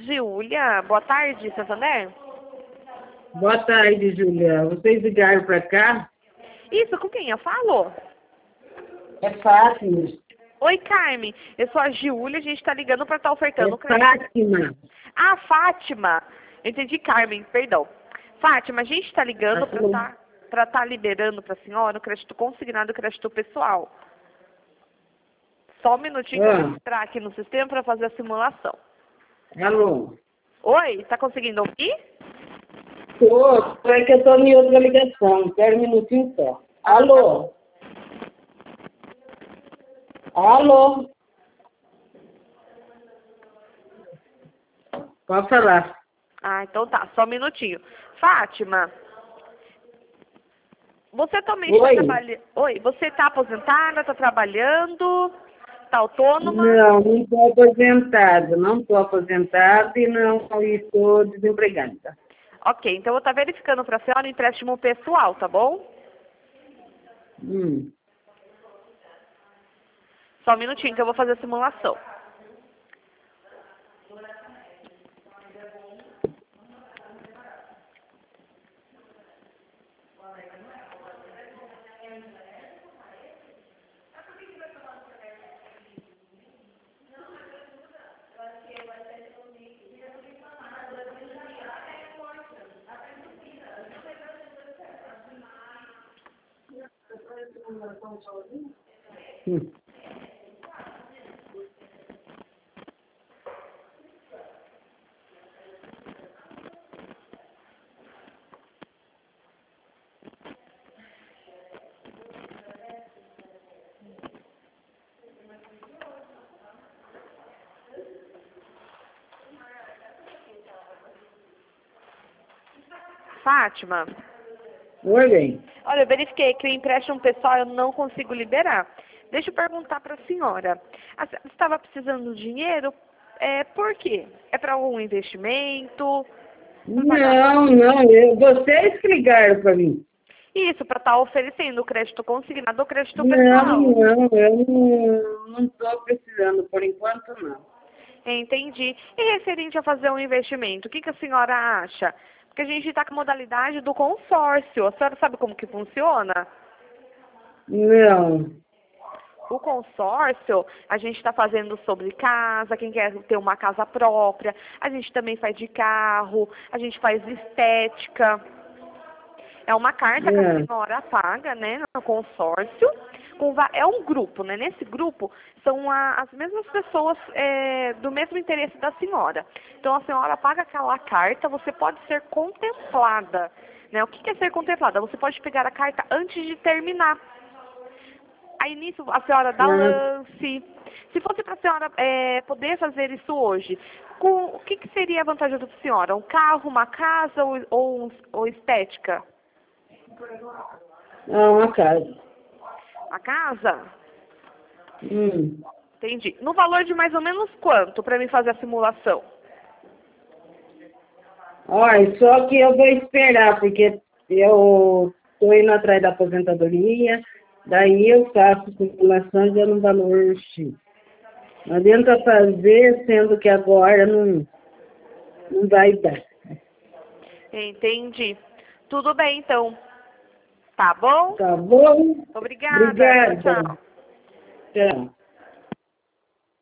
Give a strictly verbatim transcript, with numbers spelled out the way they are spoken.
Giulia, boa tarde, Santander. Boa tarde, Julia. Vocês ligaram para cá? Isso, com quem eu falo? É Fátima. Oi, Carmen. Eu sou a Giulia, a gente está ligando para estar ofertando... É Fátima. Ah, Fátima. Entendi, Carmen, perdão. Fátima, a gente está ligando para estar para estar liberando para a senhora o crédito consignado e o crédito pessoal. Só um minutinho que eu vou Ah. entrar aqui no sistema para fazer a simulação. Alô? Oi, está conseguindo ouvir? Tô, é que eu tô em outra ligação. Espera um minutinho só. Alô? Alô? Pode falar. Ah, então tá, só um minutinho. Fátima, você também está Oi? trabalhando... Oi, você está aposentada, está trabalhando, está autônoma? Não, não estou aposentada. Não estou aposentada e não estou desempregada. Ok, então eu vou estar verificando para a senhora o empréstimo pessoal, tá bom? Hum. Só um minutinho que eu vou fazer a simulação. Hum. Fátima, Oi, bem. olha, eu verifiquei que o empréstimo pessoal eu não consigo liberar. Deixa eu perguntar para a senhora. A senhora estava precisando de dinheiro? É, por quê? É para algum investimento? Não, não. Eu, vocês que ligaram para mim. Isso, para estar oferecendo o crédito consignado ou crédito Não, pessoal. não, eu não não estou precisando, por enquanto não. Entendi. E referente a fazer um investimento, o que, que a senhora acha? Porque a gente está com a modalidade do consórcio. A senhora sabe como que funciona? Não. O consórcio, a gente está fazendo sobre casa, quem quer ter uma casa própria. A gente também faz de carro, a gente faz estética. É uma carta que a É. senhora paga, né, no consórcio. Com, é um grupo, né? Nesse grupo são a, as mesmas pessoas é, do mesmo interesse da senhora. Então a senhora paga aquela carta, você pode ser contemplada. Né? O que é ser contemplada? Você pode pegar a carta antes de terminar. Aí nisso a senhora dá Ah, lance. Se fosse para a senhora é, poder fazer isso hoje, com, o que, que seria a vantagem para a senhora? Um carro, uma casa ou, ou, ou estética? é uma casa. A casa? Hum. Entendi. No valor de mais ou menos quanto para mim fazer a simulação? Olha, só que eu vou esperar, porque eu estou indo atrás da aposentadoria, daí eu faço simulação de um valor X. Não adianta fazer, sendo que agora não, não vai dar. Entendi. Tudo bem, então. Tá bom? Tá bom? Obrigada. Obrigada. Tchau, tchau. Tchau.